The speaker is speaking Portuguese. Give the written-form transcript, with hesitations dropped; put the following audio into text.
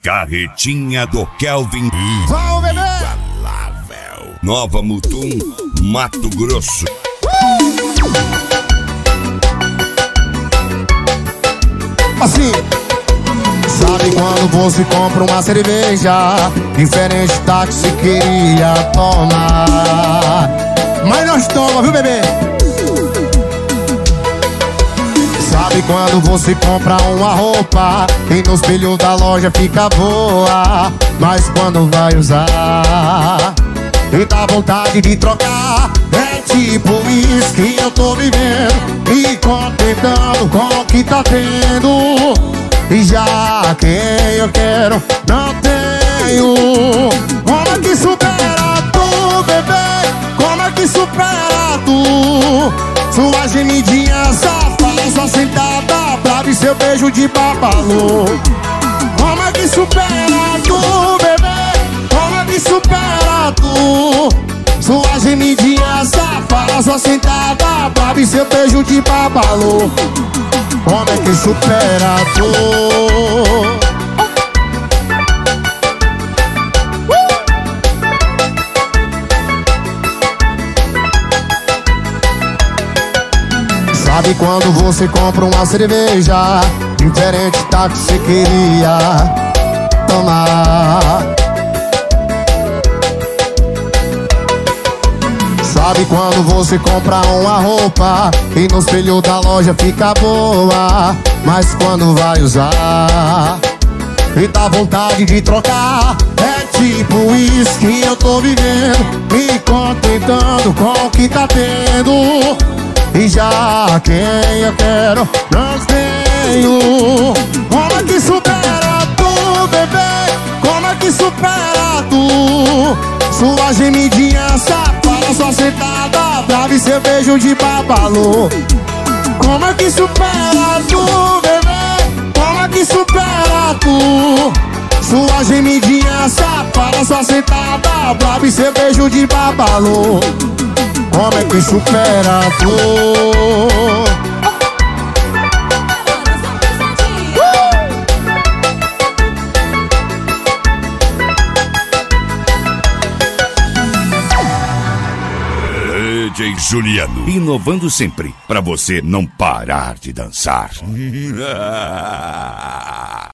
Carretinha do Kelvin. Vamos, bebê! Igualável. Nova Mutum, Mato Grosso. Assim, sabe quando você compra uma cerveja diferente da que você queria tomar, mas nós toma, viu, bebê? Sabe quando você compra uma roupa e no espelho da loja fica boa, mas quando vai usar e dá vontade de trocar? É tipo isso que eu tô vivendo, me contentando com o que tá tendo, e já quem eu quero não tenho. Como é que supera tu, bebê? Como é que supera tu? Sua gemidinha safada, sua sentada brava e seu beijo de babalô. Como é que supera tu, bebê? Como é que supera tu? Sua gemidinha safada, sua sentada brava e seu beijo de babalô. Como é que supera tu? Sabe quando você compra uma cerveja diferente da que você queria tomar? Sabe quando você compra uma roupa e no espelho da loja fica boa, mas quando vai usar e dá vontade de trocar? É tipo isso que eu tô vivendo, me contentando com o que tá tendo, e já quem eu quero não tenho. Como é que supera tu, bebê? Como é que supera tu? Sua gemidinha safada, sua sentada brava e seu beijo de babalô. Como é que supera tu, bebê? Como é que supera tu? Sua gemidinha safada, sua sentada brava e seu beijo de babalô. Como é que supera tu? DJ Juliano, inovando sempre, pra você não parar de dançar.